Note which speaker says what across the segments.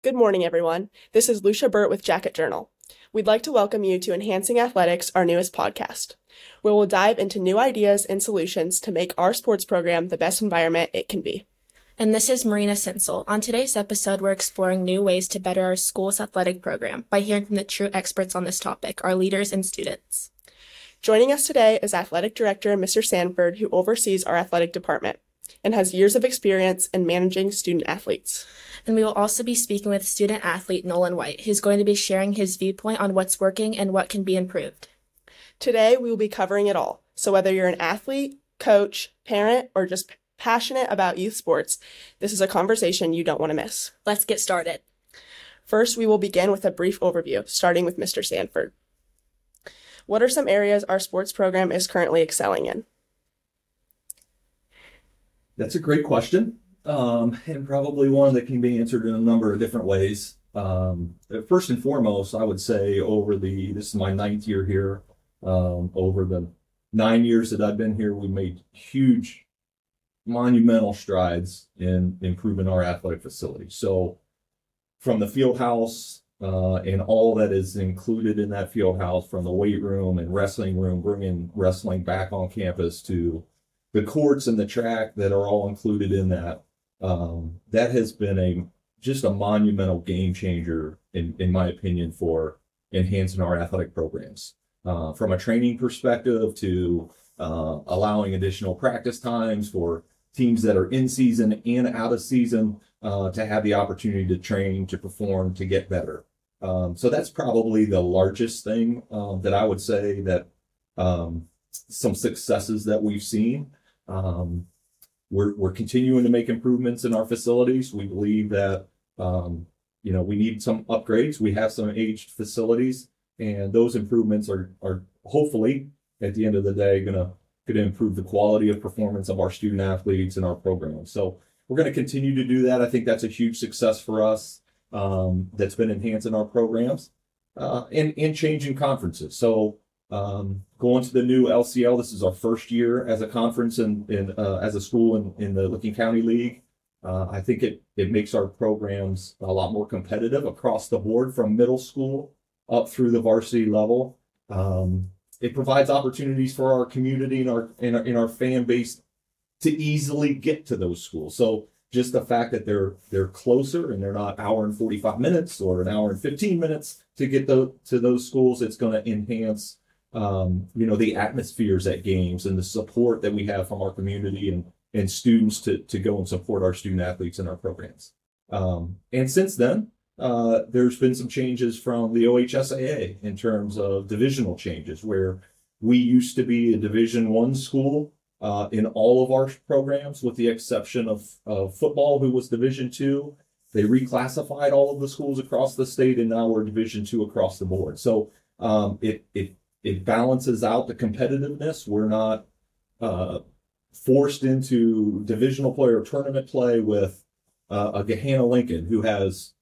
Speaker 1: Good morning, everyone. This is Lucia Burt with Jacket Journal. We'd like to welcome you to Enhancing Athletics, our newest podcast, where we'll dive into new ideas and solutions to make our sports program the best environment it can be.
Speaker 2: And this is Marina Sinsel. On today's episode, we're exploring new ways to better our school's athletic program by hearing from the true experts on this topic, our leaders and students.
Speaker 1: Joining us today is Athletic Director Mr. Sanford, who oversees our athletic department and has years of experience in managing student athletes.
Speaker 2: And we will also be speaking with student athlete Nolan White, who's going to be sharing his viewpoint on what's working and what can be improved.
Speaker 1: Today, we will be covering it all. So whether you're an athlete, coach, parent, or just passionate about youth sports, this is a conversation you don't want to miss.
Speaker 2: Let's get started.
Speaker 1: First, we will begin with a brief overview, starting with Mr. Sanford. What are some areas our sports program is currently excelling in?
Speaker 3: That's a great question, and probably one that can be answered in a number of different ways. First and foremost, I would say this is my 9th year here. Over the 9 years that I've been here, we made huge, monumental strides in improving our athletic facility. So from the field house and all that is included in that field house, from the weight room and wrestling room, bringing wrestling back on campus, to the courts and the track that are all included in that, that has been just a monumental game changer, in my opinion, for enhancing our athletic programs. From a training perspective to allowing additional practice times for teams that are in season and out of season to have the opportunity to train, to perform, to get better. So that's probably the largest thing that I would say that some successes that we've seen. We're continuing to make improvements in our facilities. We believe that we need some upgrades. We have some aged facilities, and those improvements are hopefully at the end of the day going to improve the quality of performance of our student athletes and our programs. So we're going to continue to do that. I think that's a huge success for us that's been enhancing our programs and changing conferences. So going to the new LCL, this is our first year as a conference as a school in the Licking County League. I think it makes our programs a lot more competitive across the board, from middle school up through the varsity level. It provides opportunities for our community and our fan base to easily get to those schools. So just the fact that they're closer and they're not hour and 45 minutes or an hour and 15 minutes to get to those schools, it's going to enhance the atmospheres at games and the support that we have from our community and students to go and support our student athletes in our programs. And since then, there's been some changes from the OHSAA in terms of divisional changes, where we used to be a Division I school in all of our programs, with the exception of football, who was Division II. They reclassified all of the schools across the state, and now we're Division II across the board. So it balances out the competitiveness. We're not forced into divisional play or tournament play with a Gahanna Lincoln, who has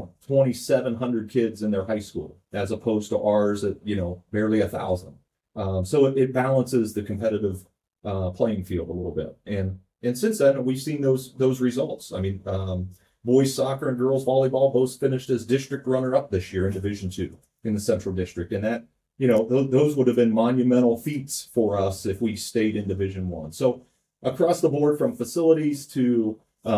Speaker 3: 2,700 kids in their high school, as opposed to ours at barely 1,000. So it balances the competitive playing field a little bit. And since then, we've seen those results. I mean, boys soccer and girls volleyball both finished as district runner-up this year in Division II in the Central District, and that those would have been monumental feats for us if we stayed in Division I. So across the board, from facilities to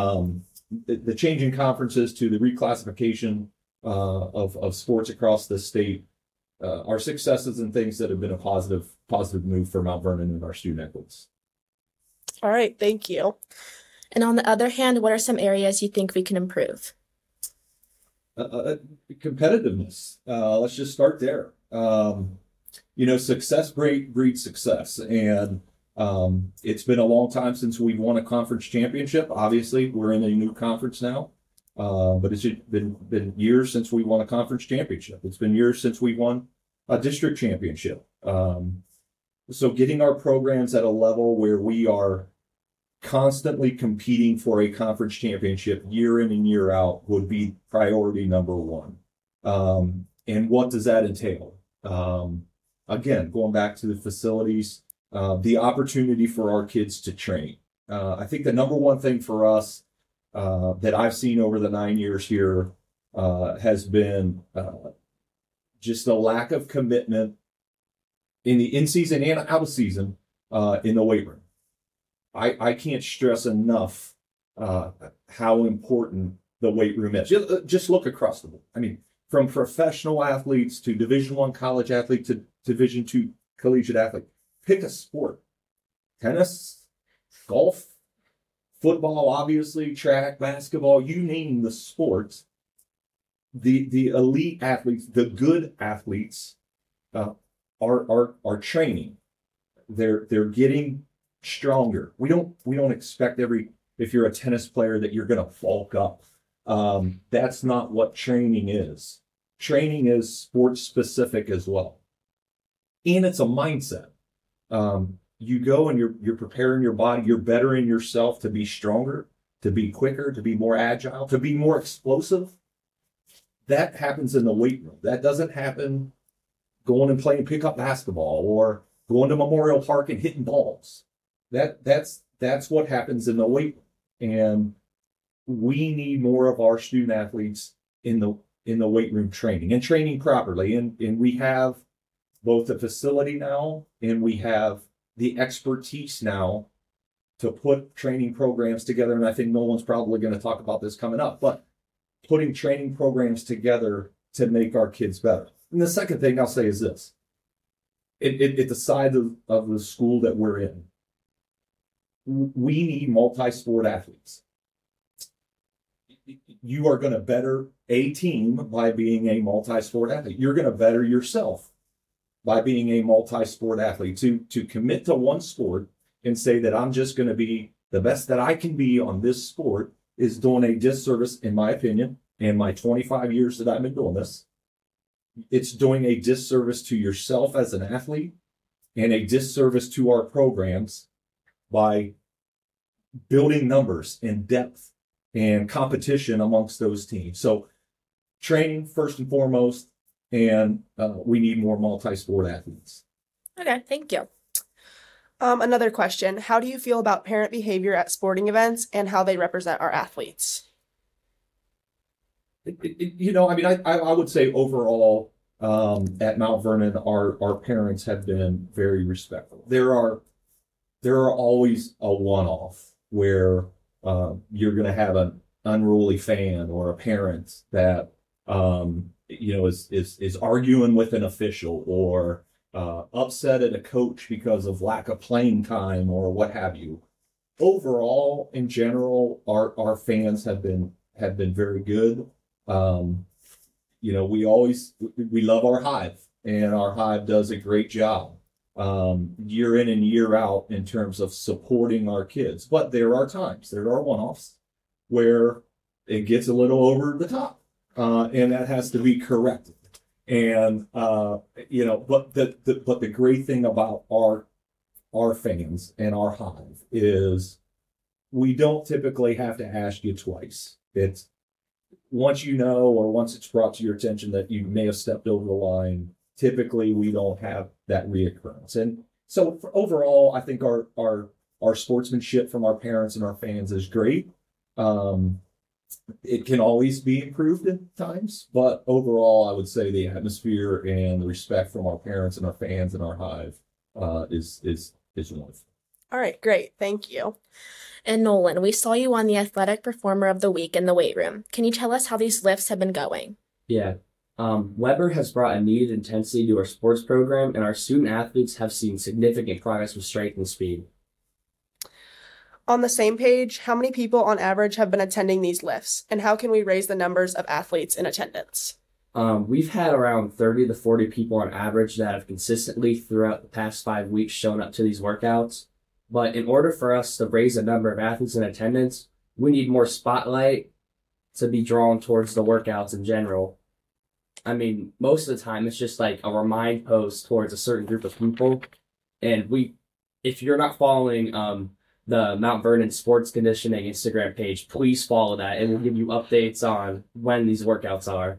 Speaker 3: the changing conferences to the reclassification of sports across the state, are successes and things that have been a positive move for Mount Vernon and our student athletes.
Speaker 1: All right, thank you.
Speaker 2: And on the other hand, what are some areas you think we can improve?
Speaker 3: Competitiveness. Let's just start there. Success breeds success, and it's been a long time since we've won a conference championship. Obviously, we're in a new conference now, but it's been years since we won a conference championship. It's been years since we won a district championship. So getting our programs at a level where we are constantly competing for a conference championship year in and year out would be priority number one. And what does that entail? Again, going back to the facilities, the opportunity for our kids to train. I think the number one thing for us that I've seen over the 9 years here has been just a lack of commitment in the in-season and out of season in the weight room. I can't stress enough how important the weight room is. Just look across the board. I mean, from professional athletes to Division I college athlete to Division II collegiate athlete. Pick a sport. Tennis, golf, football, obviously, track, basketball, you name the sports. The elite athletes, the good athletes, are training. They're getting stronger. We don't expect if you're a tennis player that you're going to bulk up. That's not what training is. Training is sports specific as well. And it's a mindset. You go and you're preparing your body, you're bettering yourself to be stronger, to be quicker, to be more agile, to be more explosive. That happens in the weight room. That doesn't happen going and playing pickup basketball or going to Memorial Park and hitting balls. That's what happens in the weight room. And we need more of our student athletes in the weight room training and training properly. And we have both the facility now and we have the expertise now to put training programs together. And I think Nolan's probably going to talk about this coming up, but putting training programs together to make our kids better. And the second thing I'll say is this. At the side of the school that we're in, we need multi-sport athletes. You are going to better a team by being a multi-sport athlete. You're going to better yourself by being a multi-sport athlete. To commit to one sport and say that I'm just going to be the best that I can be on this sport is doing a disservice, in my opinion, and my 25 years that I've been doing this. It's doing a disservice to yourself as an athlete and a disservice to our programs by building numbers and depth and competition amongst those teams. So training first and foremost, and we need more multi-sport athletes.
Speaker 2: Okay, thank you.
Speaker 1: Another question. How do you feel about parent behavior at sporting events and how they represent our athletes?
Speaker 3: I would say overall at Mount Vernon, our parents have been very respectful. There are always a one-off where you're going to have an unruly fan or a parent that is arguing with an official or upset at a coach because of lack of playing time or what have you. Overall, in general, our fans have been very good. We love our Hive, and our Hive does a great job year in and year out in terms of supporting our kids. But there are one-offs where it gets a little over the top, and that has to be corrected. And but the great thing about our fans and our Hive is we don't typically have to ask you twice. It's once you know, or once it's brought to your attention that you may have stepped over the line, typically we don't have that reoccurrence. And so overall, I think our sportsmanship from our parents and our fans is great. It can always be improved at times, but overall, I would say the atmosphere and the respect from our parents and our fans and our Hive is wonderful.
Speaker 1: All right, great. Thank you.
Speaker 2: And Nolan, we saw you on the Athletic Performer of the Week in the weight room. Can you tell us how these lifts have been going?
Speaker 4: Yeah. Weber has brought a needed intensity to our sports program, and our student athletes have seen significant progress with strength and speed.
Speaker 1: On the same page, how many people on average have been attending these lifts, and how can we raise the numbers of athletes in attendance?
Speaker 4: We've had around 30 to 40 people on average that have consistently throughout the past 5 weeks shown up to these workouts. But in order for us to raise the number of athletes in attendance, we need more spotlight to be drawn towards the workouts in general. I mean, most of the time it's just like a remind post towards a certain group of people. And if you're not following the Mount Vernon Sports Conditioning Instagram page, please follow that, and we'll give you updates on when these workouts are.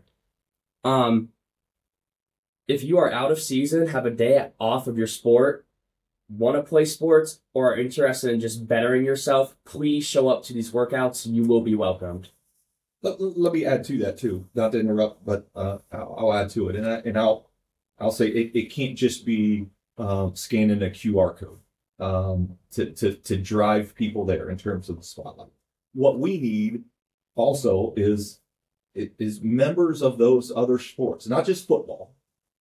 Speaker 4: If you are out of season, have a day off of your sport, want to play sports, or are interested in just bettering yourself, please show up to these workouts. You will be welcomed.
Speaker 3: Let me add to that too, not to interrupt, but I'll add to it, and I'll say it can't just be scanning a QR code to drive people there in terms of the spotlight. What we need also is members of those other sports, not just football,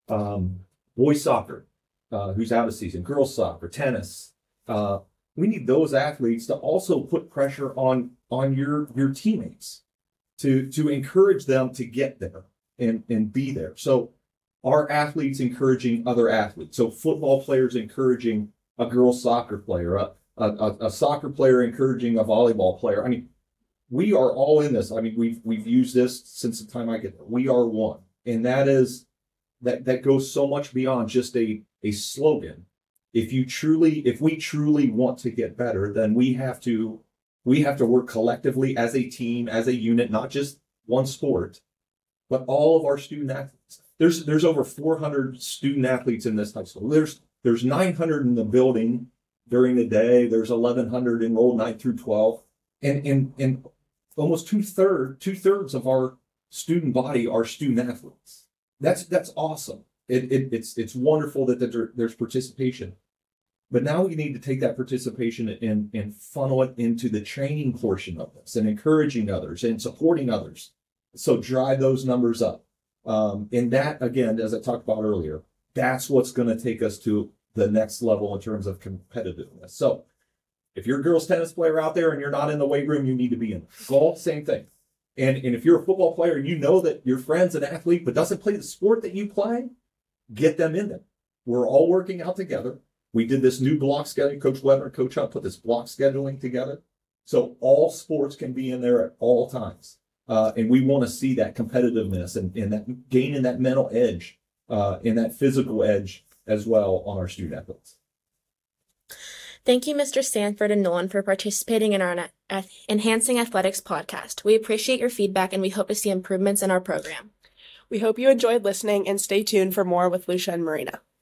Speaker 3: boys soccer, who's out of season, girls soccer, tennis. We need those athletes to also put pressure on your teammates to encourage them to get there and be there. So our athletes encouraging other athletes. So football players encouraging a girls soccer player, a soccer player encouraging a volleyball player. I mean, we are all in this. I mean, we've used this since the time I get there. We are one. And that goes so much beyond just a slogan. If we truly want to get better, then we have to work collectively as a team, as a unit, not just one sport, but all of our student athletes. There's over 400 student athletes in this high school. There's 900 in the building during the day. There's 1,100 enrolled 9 through 12, and almost two-thirds of our student body are student athletes. That's awesome. It's wonderful that there's participation. But now we need to take that participation and funnel it into the training portion of this and encouraging others and supporting others. So drive those numbers up. And that, again, as I talked about earlier, that's what's going to take us to the next level in terms of competitiveness. So if you're a girls tennis player out there and you're not in the weight room, you need to be in. Golf, same thing. And if you're a football player and you know that your friend's an athlete but doesn't play the sport that you play, get them in there. We're all working out together. We did this new block scheduling. Coach Weber and Coach Hunt put this block scheduling together. So all sports can be in there at all times. And we want to see that competitiveness and that gaining that mental edge and that physical edge as well on our student athletes.
Speaker 2: Thank you, Mr. Sanford and Nolan, for participating in our Enhancing Athletics podcast. We appreciate your feedback and we hope to see improvements in our program.
Speaker 1: We hope you enjoyed listening and stay tuned for more with Lucia and Marina.